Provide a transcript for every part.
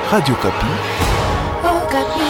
Radio Kapi. Oh, Kapi.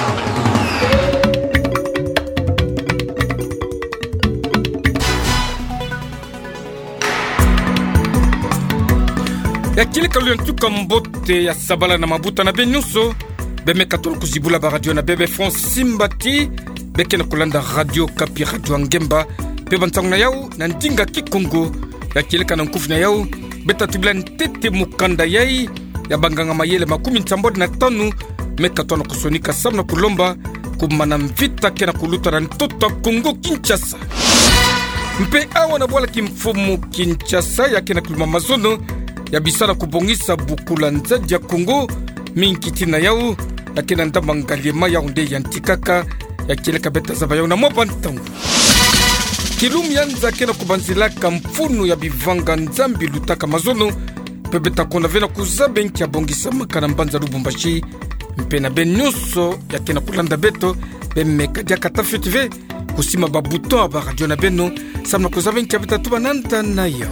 Ya kile kalu ntuka mbote ya sabala na mabuta na benyuso beme katolo kuzibula ba radio na bebe France Simbati beke na kulanda Radio Kapi Radio Ngemba pe bantangu na yau na ndinga kikongo ya kile kana nkufu na yau beta tibla ntete mukanda yai ya banganga mayele makumi ntambodi na tanu meka tono kusonika samna kulomba kumana mvita kena kuluta na ntoto Kongo Kinshasa mpe awa na bwala kimfumu Kinshasa ya kena kuluma mazono ya bisala kubongisa bukula nzadi ya Kongo minkitina yau ya kena ndamba ngaliema ya unde ya ntikaka ya kile kabeta zaba yau na mwaban tangu kilum yanza kena kubanzilaka mfunu ya bivanga nzambi lutaka mazono pebeta kona vena kuzabe nki ya bongisa maka na mbanza Lubumbashi mpe na benyuso ya kena kulanda beto bemeka dia katafetive kusima babuton aba radio na beno samna kuzabe nki ya beta tuba nanta na ya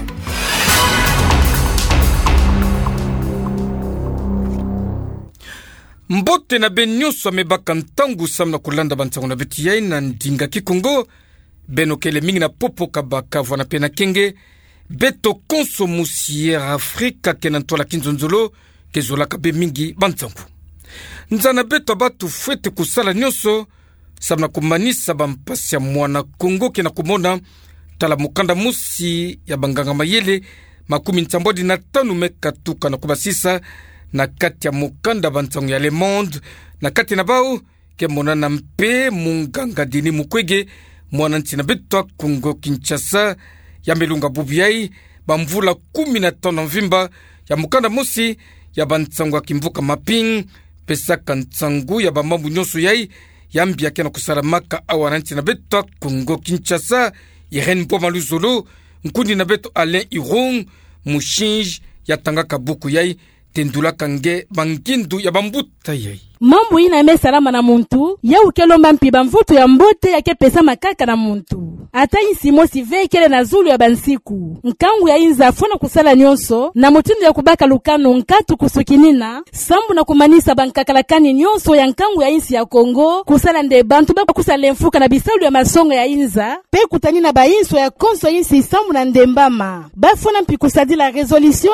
mbote na benyuso amebaka ntangu samna kulanda bantangu na beti yai na ndinga kikongo beno kele mingi na popo kabaka vwana pena kenge beto konso musiere Afrika kena ntola kinzonzolo kezola kabe mingi bantangu nzana beto abatu fwete kusala nyoso samna kumanisa bampasi ya mwana Kongo kena kumona tala mukanda musi ya banganga mayele makumi ntambodi na tanu meka tuka na kubasisa na kati ya mukanda bantangu ya Le Monde na kati na bao ke mona na mpe munganga Dini Mukwege mwana ntina beto Kongo Kinshasa ya melunga bubiai bamvula 15 mvimba ya mukanda musi ya bantangu kimvuka maping pesaka ntsangu ya bamambu nyoso yai ya mbia kena kusalamaka awa ntina beto Kongo Kinshasa Irene Poma Luzolo nkundi na beto Alain Irung Mushinj ya tangaka buku yai tendula kange bangindu ya bambuta yai mambo ina eme salama na muntu ya ukelomba mpiba mvuto ya mbote ya kepesa makaka na muntu ata isi mosi vekele na zulu ya bansiku nkangu ya inza fona kusala nyonso na mutindu ya kubaka lukano nkatu kusukinina sambu na kumanisa bankakalakani nyonso ya nkangu ya insi ya Kongo kusala nde bantu baka kusala mfuka na bisalu ya masongo ya inza pe kutanina ba inso ya konso insi sambu na ndembama bafona mpi kusadi la résolution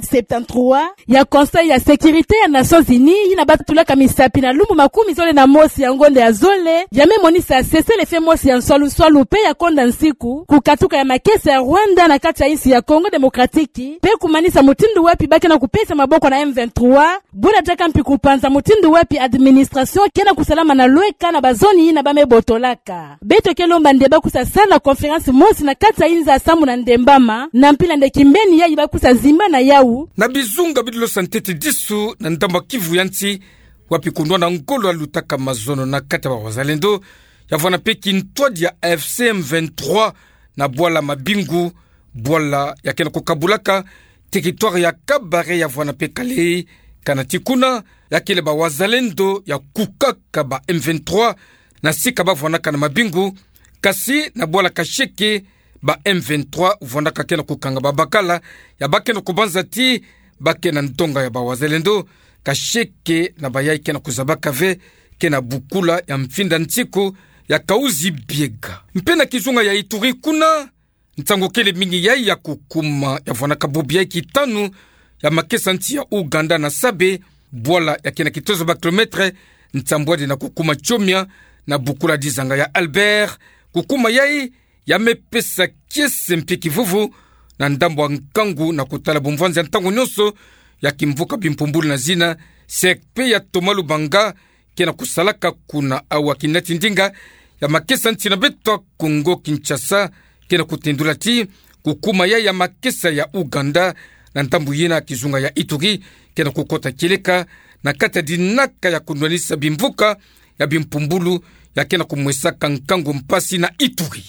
2773 ya Conseil ya Sécurité ya Nations Unies ina batulaka sapi na lumu makumi zole na mosi ya ngonde ya zole yame monisa sese lefe mosi ya nswalu pe ya konda nsiku kukatuka ya makesa ya Rwanda na kati ya insi ya Kongo Demokratiki pe kumanisa mutindu wapi bake na kupesa maboko na M23 buna taka mpi kupanza mutindu wapi administration kena kusalama na loeka na bazoni ina bame botolaka beto kelomba ndeba kusasala conference mosi na kati ya inza samu na ndembama na mpila nde kimbeni ya iba kusazimba na yau na bizunga bidilo santete disu na ndamba Kivu yanti wapi kundwa na ngolo ya lutaka mazono na kata wa wazalendo ya vwana peki ntwadi ya FCM 23 na bwala mabingu bwala ya kena kukabulaka territoire ya Kabare ya vwana pekale kanatikuna ya kile ba wazalendo ya kukaka ba M23 na sika ba vwana kana mabingu kasi na bwala kasheke ba M23 vwana kakena kukanga babakala ya bakena kubanza ti bakena ntonga ya ba wazalendo kasheke na bayai kena kuzabaka ve kena bukula ya mfinda ntiku ya kauzi biega mpena kizunga ya Ituri kuna ntango kele mingi yai ya kukuma ya vwana kabubi ya kitanu ya makesa nti ya Uganda na sabe bwala ya kena kitozo ba kilometre ntambwadi na kukuma chomia na bukula dizanga ya Albert kukuma yai ya mepesa kiese mpe kivuvu na ndambo nkangu na kutala bumvanzi ya ntango nyoso ya kimvuka bimpumbulu na zina sekpe ya Toma Lubanga kena kusalaka kuna awa kinati ndinga ya makesa ntina beto Kongo Kinshasa kena kutendula ti kukuma ya makesa ya Uganda na ntambu yina kizunga ya Ituri kena kukota kileka na kata dinaka ya kundwanisa bimvuka ya bimpumbulu ya kena kumwesaka nkangu mpasi na Ituri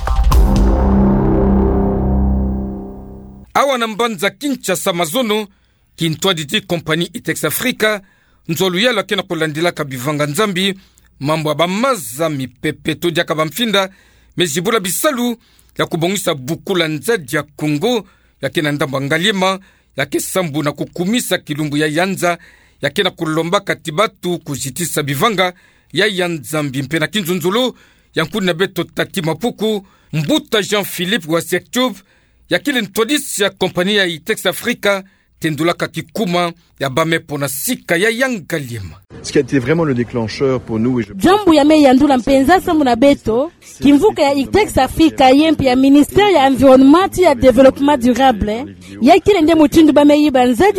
awa na mbanza Kinshasa mazono kintwadi ti kompani Itex Africa nzolu yalo kena kulandilaka bivanga nzambi mambo abamaza mipepe to diaka bamfinda mezibula bisalu ya kubongisa bukula nzadi ya Kongo ya kena ndamba ngaliema ya kesambu na kukumisa kilumbu ya yanza yakena kulomba katibatu kuzitisa bivanga ya Nzambi mpe na Kinzunzulu yankuni na beto Tati Mapuku Mbuta Jean-Philippe wa Sektube yakile ntodisi ya kompani ya Itex Africa tendulaka kikuma ya bamepo na sika ya Yangalima. Ce qui a été vraiment le déclencheur pour nous et jambu ya meyandula mpenza samu na beto kimvuka ya Itex Africa yempi ya ministère ya environnement ya développement durable yakile nde mutindu bameyiba nzadi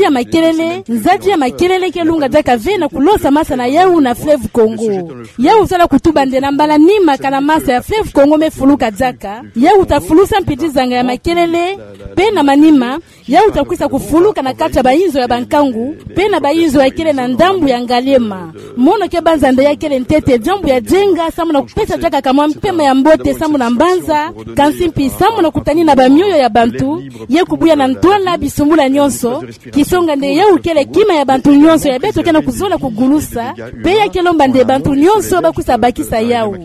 ya makelele kelunga daka vena kulosa masa na yau na fleuve Congo yau sala kutuba nde na mbala nima kana masa ya fleuve Congo mefuluka daka yau tafulusa mpiti zanga ya makelele pe na manima yau takwisa kufuluka na kata bainzo ya bankangu pe na bainzo ya kile na ndambu ya Ngalema mono ke banzanda ya kile ntete jambu ya jenga samu na kupesa jaka kama mpema ya mbote samu na mbanza kansimpi samu na kutani na bamyoyo ya bantu ye kubuya na ntwala bisumbula nyonso kisonga nde yau kile kima ya bantu nyonso ya beto kena kuzola kugulusa pe ya kelomba nde bantu nyonso bakusa bakisa yau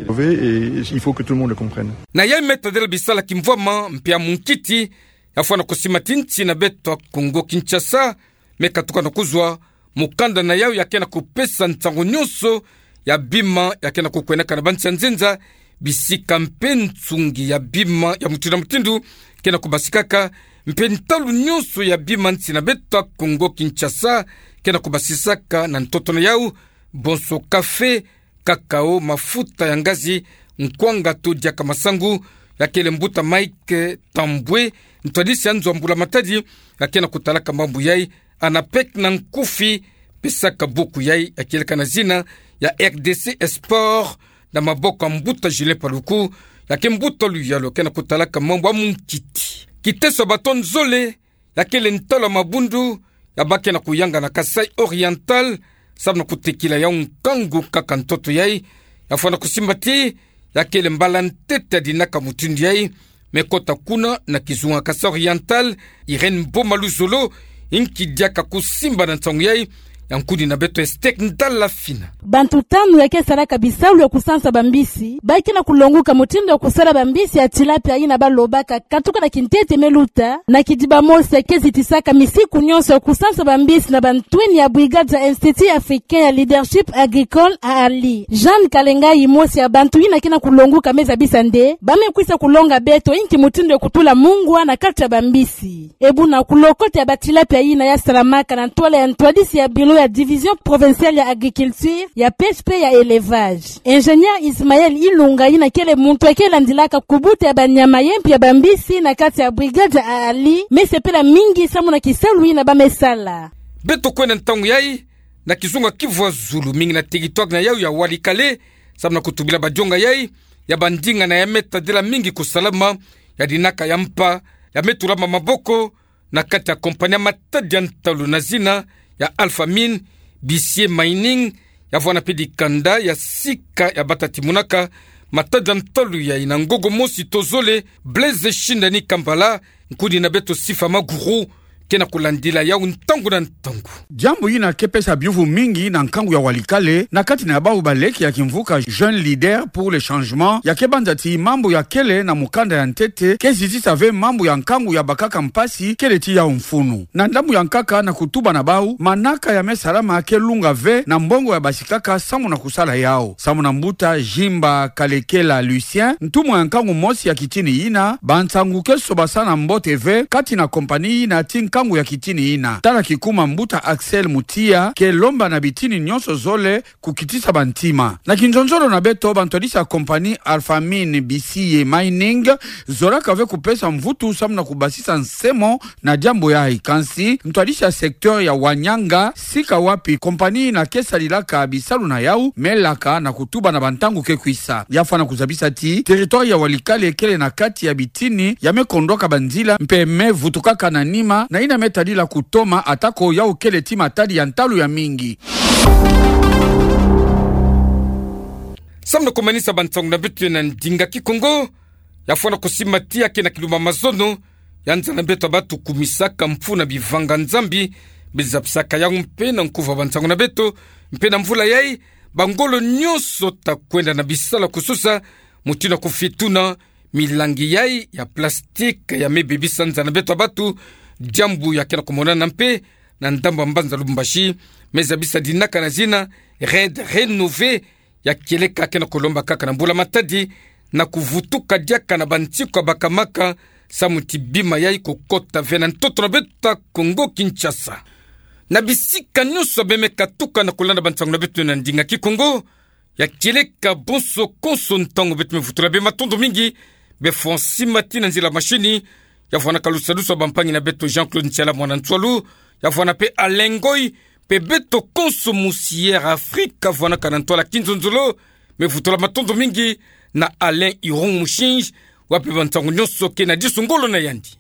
il faut que tout le monde le comprenne. Na ya metadel bisala kimvoma mpia munkiti yafwana kusimatinti na beto Kongo Kinshasa mekatuka na kuzwa mukanda na yao yakena kupesa ntango nyonso ya bima yakena kukweneka na banti ya nzenza bisika mpe ntsungi ya bima ya mutindu kena kubasikaka mpe ntalu nyonso ya bima nti na beto Kongo Kinshasa kena kubasisaka na ntoto na yao bonso kafe, kakao, mafuta ya ngazi nkwanga to diaka masangu yakele Mbuta Mike Tambwe ntwadisi ya Nzwambula Matadi yakena kutalaka mambu yai anapek na nkufi pesaka boku yai yakileka na zina ya RDC Esport na maboko Mbuta Julien Paluku yake Mbuta Luyalo kena kutalaka mambu wa munkiti kiteso baton zole yakele ntala mabundu yabake na kuyanga na Kasai Oriental sabna kutekila ya nkangu kaka ntoto yai yafana kusimbati yakele mbala ntete dinaka mutundu yai mekota kuna na kizunga Kasai Oriental Irene Bomaluzolo inki diaka kusimba na ntangu yai yankudi na beto estek ndala fina bantu tanu yake saraka bisaulu ya kusansa bambisi baki na kulonguka mutindo ya kusala bambisi ya tilapia ina balobaka katuka na kintete meluta na kidiba mosi ya kezi tisaka misiku nyonso ya kusansa bambisi na bantweni ya brigade ya Institut Africain ya Leadership Agricole a Ali Jean Kalenga imosi ya bantu ina kina kulonguka meza bisande bame kuisa kulonga beto inki mutindo ya kutula mungwa na kati ya bambisi ebu na kulokote ya batilapia ina ya salamaka na ntwale ya ntwadisi ya bilo ya division provinciale ya agriculture ya PSP ya élevage. Ingénieur Ismaël Ilunga ina kele muntu akela ndilaka kubuta ya banyama yempi ya bambisi na kati ya brigade a Ali mesepela mingi samu na kisalu ina bamesala. Beto kwene ntangu yai na kizunga Kivu Zulu mingi na territoire na yau ya Walikale samu na kutubila bajonga yai ya bandinga na ya metadela mingi kusalama ya dinaka ya mpa ya metulama maboko na kati ya kompanya Matadi ya ntalu na zina ya Alpha Mine, Bisie Mining, ya vwana pedi kanda, ya sika, ya batati munaka, Matadi ntalu ya inangogo mosi tozole, Blaise Shindani Kampala, nkudi na beto sifa maguru, kena kulandila ya untangu na ntangu. Jambo ina kepesa biuvu mingi na nkangu ya Walikale, na kati na yabau baleki ya kimvuka jeune leader pour le changement, ya kebanzati mambo ya kele na mukanda ya ntete, kezi save mambo ya nkangu ya bakaka mpasi, kele ti ya umfunu. Na ndamu ya nkaka na kutuba na bau, manaka ya mesalama ke lunga ve na mbongo ya basikaka samu na kusala yao. Samu na Mbuta Jimba Kalekela Lucien, ntumu ya nkangu mosi ya kitini ina, bansangu keso basana mbote ve, kati na kompani ina tinka kangu ya kitini ina. Tala kikuma Mbuta Axel Mutia ke lomba na bitini nyonso zole kukitisa bantima. Na kinjonjolo na beto bantodisa kompani Alpha Mine Bisie Mining zora kave kupesa mvutu samu na kubasisa nsemo na jambo ya ikansi. Mtodisa sektor ya Wanyanga sika wapi kompani na kesa lilaka bisalu na yau melaka na kutuba na bantangu kekuisa. Yafa na kuzabisa ti territoire ya Walikale kele na kati ya bitini yame kondoka bandila mpeme vutukaka na nima na ina metadila kutoma atako ya ukele tima tadi ya ntalu ya mingi. Samna kumanisa bantangu na betu na ndinga kikongo yafwana kusimatia kena kiluma mazono yanza na betu abatu kumisaka mfu na bivanga nzambi bizapsaka ya mpe na nkuva bantangu na betu mpe na mvula yai bangolo nyoso takwenda na bisala kususa mutina kufituna milangi yai ya plastik ya mebebisa nza na betu abatu jambu ya kena kumona na mpe na ndambo mbanza Lubumbashi meza bisa dinaka na zina Red Renové ya keleka kena kolomba kaka na Mbula Matadi na kuvutuka diaka na bantiko bakamaka samuti bima yai kokota vena ntoto na beta Kongo Kinshasa na bisika nyuso bemeka tuka na kolanda bantango na betu na ndinga ki Kongo ya keleka bonso konso ntango betu mevutula be matondo mingi be fonsi matina nzila mashini ya fwana kalusaluso bampangi na beto Jean-Claude Ntiala mwana Ntwalu ya fwana pe Alengoi pe beto konso moussière Afrika fwana kanantola Kinzonzolo mevutula matondo mingi na Alain Iron Mushinj wapi bantango nyonso ke na disungolo na yandi